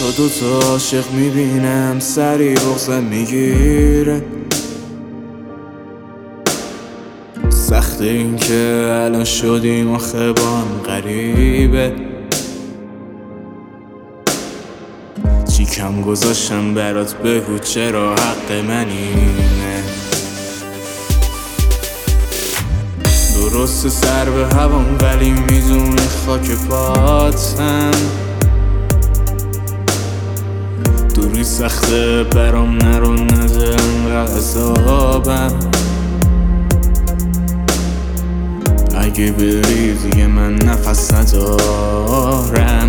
تا دوتا عاشق میبینم سری بغضم میگیره. سخته این که الان شدیم آخه با هم غریبه. چی کم گذاشتم برات بگو چرا حق من اینه. درست سر به هوام ولی میدونه خاک پاتم. دوری سخته برام نرو نده انقدر عذابم. اگه بری دیگه من نفس ندارم.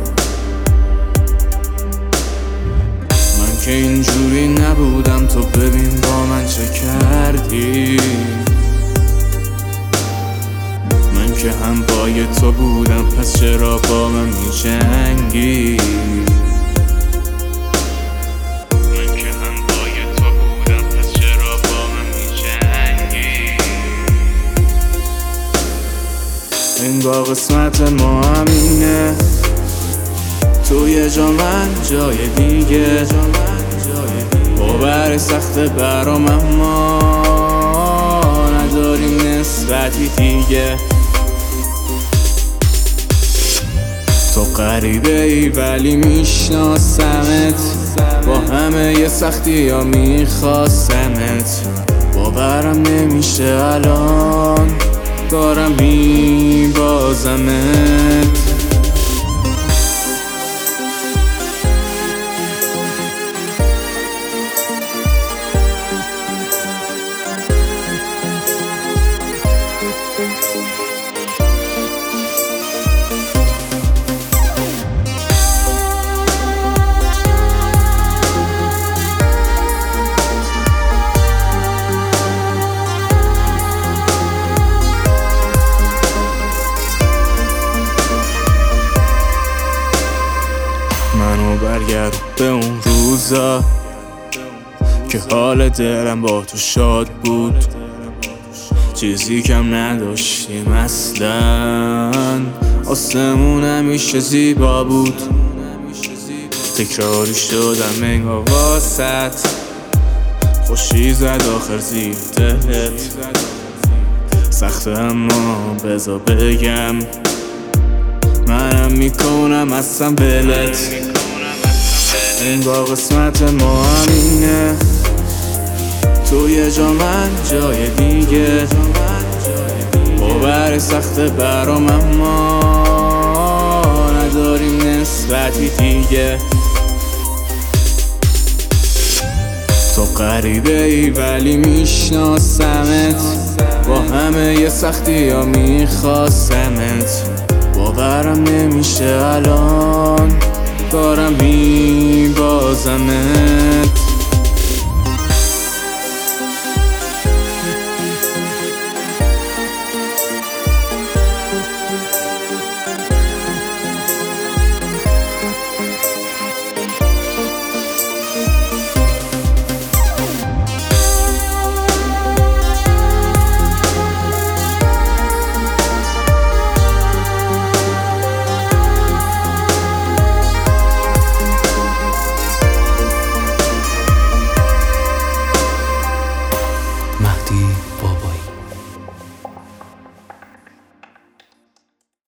من که اینجوری نبودم تو ببین با من چه کردی. من که هم بای تو بودم پس چرا با من میجنگی. من که هم بای تو بودم پس چرا با من میجنگی. انگار قسمت ما همینه. تو یه جا من جای دیگه. باور سخته برام اما نداریم نسبتی دیگه. تو غریبه ای ولی میشناسمت. با همه ی سختی ها میخواستمت. باورم نمیشه الان دارم میبازمت. منو برگرد به اون روزا که حال دلم با تو شاد بود. چیزی کم نداشتیم اصلا. آسمون همیشه زیبا بود. تکراری شدم انگار واسط. خوشی زد آخر زیر دلت. سخته اما بذار بگم منم میکنم اصلا بلت. انگار قسمت ما همینه. تو یه جا من جای دیگه. باور سخته برام اما نداریم نسبتی دیگه. تو غریبه ای ولی میشناسمت. با همه ی سختی ها میخواستمت. باورم نمیشه الان دارم میبازمت.